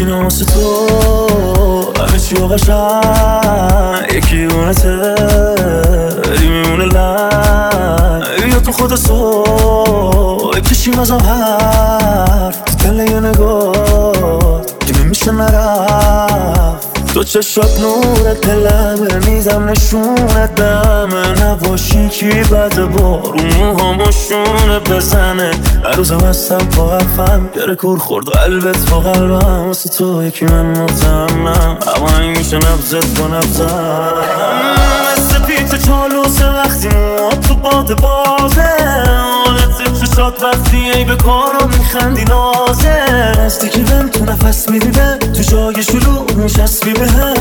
میشینم واسه تو همه چی و قشنگ یکی اونته ری میمونه لنگ یا تو خود صبح کشیم ازم حرف تو دل یه نگاه که نمیشه نرفت تو چشات نورت دلمه میزم نشونت دمه نباشی کی بده بارون موهامو بزنه هر روزم هستم با حرفم گره کور خورد قلبت با قلبم واسه تو یکی من مطمئنم هوایی میشه نبزت با نبزم مثل پیت چالوسه وقتی موات تو باد بازه حالت چشات وقتی ای به کارم میخندی نازه نزدیکی بهم تو نفس میدیده تو جای شلوغ میشسبی بهم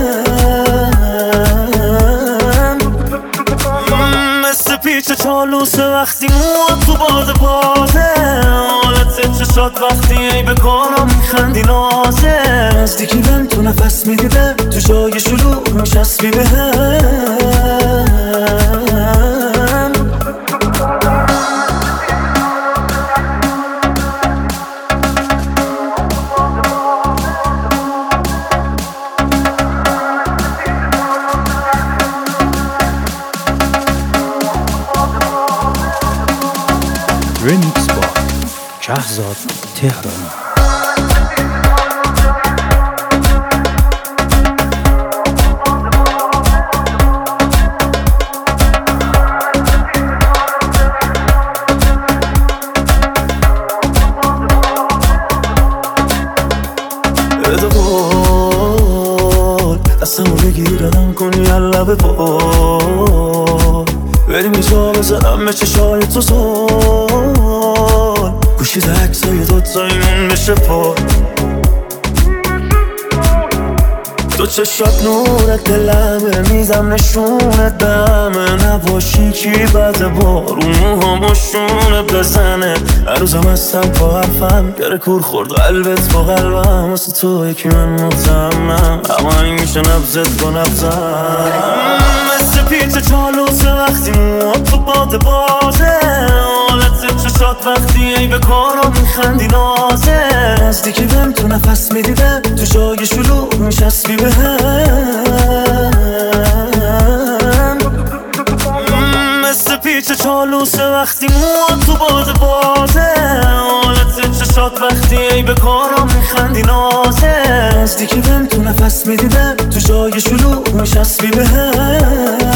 مثل پیچ چالوسه وقتی موات تو باد بازه حالت چشات وقتی ای به کارم میخندی نازه نزدیکی بهم تو نفس میدیده تو جای شلوغ میشسبی بهم ریمیکس با شهرزاد تهرانی. بده قول دستمو بگیرم کنی لب پول بریم اینجا بزنم به چشای تو زول گوشید عکسای دوتاییمون بشه پر تو چشات نورت دلمه میزم نشونت دمه نباشی کی بده بارون موهامو بزنه هر روزم هستم با حرفم گره کور خورد قلبت با قلبم واسه تو یکی من مطمئنم هوایی میشه نبزت با نبزم مثل پیچ چالوسه وقتی موات تو باد بازه حالت چشات وقتی ای به کارم میخندی نازه نزدیکی بهم تو نفس میدیده تو جای شلوغ میشسبی بهم مثل پیچ چالوسه وقتی موات تو باد بازه حالت چشات وقتی ای به کارم میخندی نازه نزدیکی بهم تو نفس میدیده تو جای شلوغ میشسبی بهم